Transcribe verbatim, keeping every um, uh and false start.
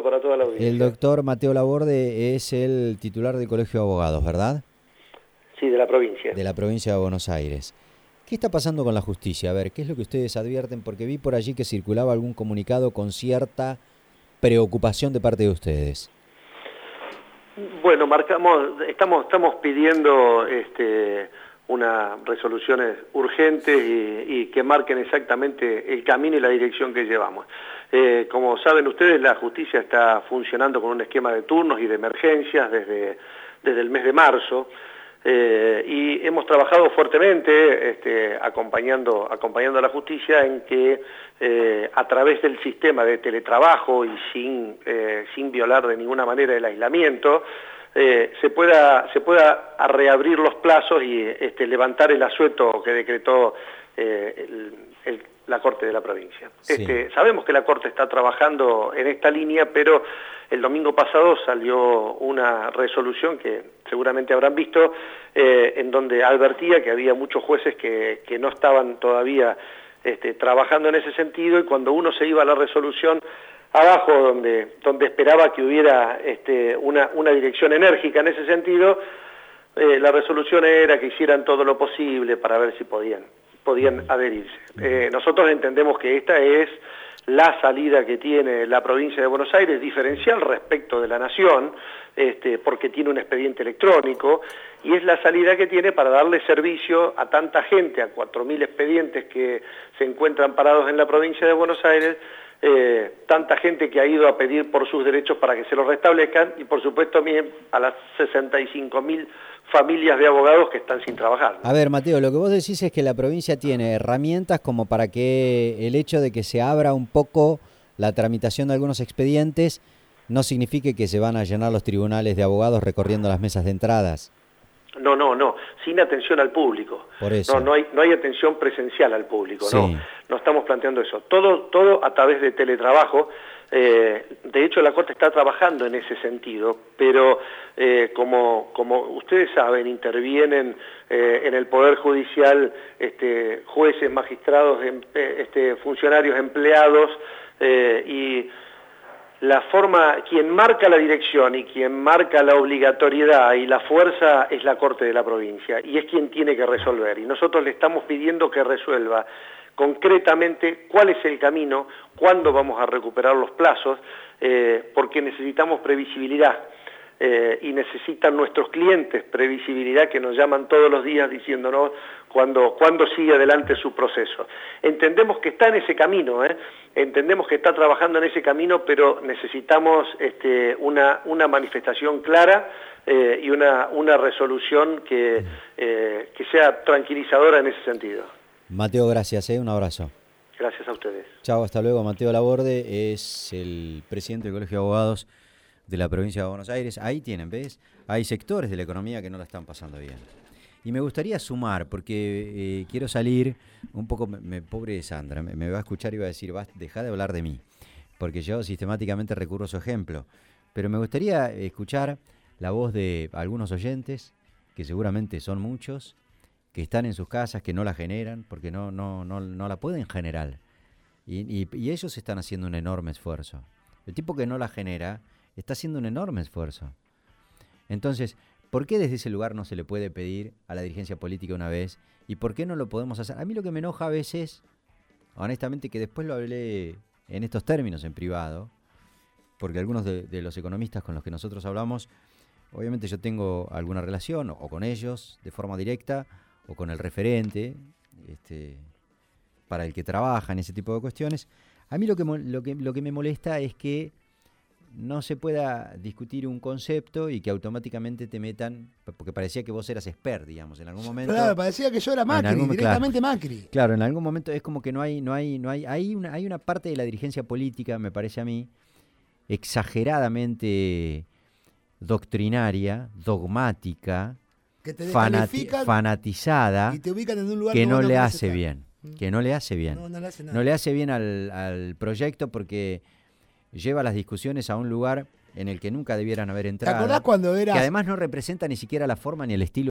para toda la audiencia. El doctor Mateo Laborde es el titular del Colegio de Abogados, ¿verdad? Sí, de la provincia. De la provincia de Buenos Aires. ¿Qué está pasando con la justicia? A ver, ¿qué es lo que ustedes advierten? Porque vi por allí que circulaba algún comunicado con cierta preocupación de parte de ustedes. Bueno, marcamos, estamos, estamos pidiendo este, unas resoluciones urgentes y, y que marquen exactamente el camino y la dirección que llevamos. Eh, como saben ustedes, la justicia está funcionando con un esquema de turnos y de emergencias desde, desde el mes de marzo. Eh, y hemos trabajado fuertemente este, acompañando, acompañando a la justicia en que eh, a través del sistema de teletrabajo y sin, eh, sin violar de ninguna manera el aislamiento, eh, se pueda, se pueda reabrir los plazos y este, levantar el asueto que decretó eh, el, el, la Corte de la provincia. Sí. Este, sabemos que la Corte está trabajando en esta línea, pero el domingo pasado salió una resolución que seguramente habrán visto, eh, en donde advertía que había muchos jueces que, que no estaban todavía este, trabajando en ese sentido, y cuando uno se iba a la resolución abajo, donde, donde esperaba que hubiera este, una, una dirección enérgica en ese sentido, eh, la resolución era que hicieran todo lo posible para ver si podían, podían adherirse. Eh, nosotros entendemos que esta es la salida que tiene la provincia de Buenos Aires, diferencial respecto de la nación, este, porque tiene un expediente electrónico, y es la salida que tiene para darle servicio a tanta gente, a cuatro mil expedientes que se encuentran parados en la provincia de Buenos Aires, eh, tanta gente que ha ido a pedir por sus derechos para que se los restablezcan, y por supuesto también a las sesenta y cinco mil familias de abogados que están sin trabajar. A ver, Mateo, lo que vos decís es que la provincia tiene herramientas como para que el hecho de que se abra un poco la tramitación de algunos expedientes no signifique que se van a llenar los tribunales de abogados recorriendo las mesas de entradas. No, no, no, sin atención al público. Por eso. No, no hay, no hay atención presencial al público, sí. no, no estamos planteando eso. Todo, todo a través de teletrabajo. Eh, de hecho, la Corte está trabajando en ese sentido, pero eh, como, como ustedes saben, intervienen eh, en el Poder Judicial este, jueces, magistrados, em, este, funcionarios, empleados, eh, y la forma, quien marca la dirección y quien marca la obligatoriedad y la fuerza es la Corte de la provincia, y es quien tiene que resolver, y nosotros le estamos pidiendo que resuelva concretamente cuál es el camino, cuándo vamos a recuperar los plazos, eh, porque necesitamos previsibilidad, eh, y necesitan nuestros clientes previsibilidad, que nos llaman todos los días diciéndonos cuándo, cuándo sigue adelante su proceso. Entendemos que está en ese camino, ¿eh? entendemos que está trabajando en ese camino, pero necesitamos este, una, una manifestación clara eh, y una, una resolución que, eh, que sea tranquilizadora en ese sentido. Mateo, gracias, ¿eh? Un abrazo. Gracias a ustedes. Chao, hasta luego. Mateo Laborde es el presidente del Colegio de Abogados de la provincia de Buenos Aires. Ahí tienen, ¿ves? Hay sectores de la economía que no la están pasando bien. Y me gustaría sumar, porque eh, quiero salir un poco, me, me, pobre Sandra, me, me va a escuchar y va a decir, deja de hablar de mí, porque yo sistemáticamente recurro a su ejemplo. Pero me gustaría escuchar la voz de algunos oyentes, que seguramente son muchos, que están en sus casas, que no la generan, porque no, no, no, no la pueden generar. Y, y, y ellos están haciendo un enorme esfuerzo. El tipo que no la genera está haciendo un enorme esfuerzo. Entonces, ¿por qué desde ese lugar no se le puede pedir a la dirigencia política una vez? ¿Y por qué no lo podemos hacer? A mí lo que me enoja a veces, honestamente, que después lo hablé en estos términos en privado, porque algunos de, de los economistas con los que nosotros hablamos, obviamente yo tengo alguna relación, o con ellos de forma directa, o con el referente, este, para el que trabaja en ese tipo de cuestiones. A mí lo que, lo que, lo que me molesta es que no se pueda discutir un concepto y que automáticamente te metan, porque parecía que vos eras expert, digamos, en algún momento. Claro, parecía que yo era Macri, algún, directamente claro, Macri. Claro, en algún momento es como que no hay, no hay, no hay, hay una, hay una parte de la dirigencia política, me parece a mí, exageradamente doctrinaria, dogmática, que te fanati fanatizada, y te ubican en un lugar que no le hace estar. bien, que no le hace bien, no, no le hace, nada. No le hace bien al, al proyecto, porque lleva las discusiones a un lugar en el que nunca debieran haber entrado. ¿Te acordás cuando eras? Que además no representa ni siquiera la forma ni el estilo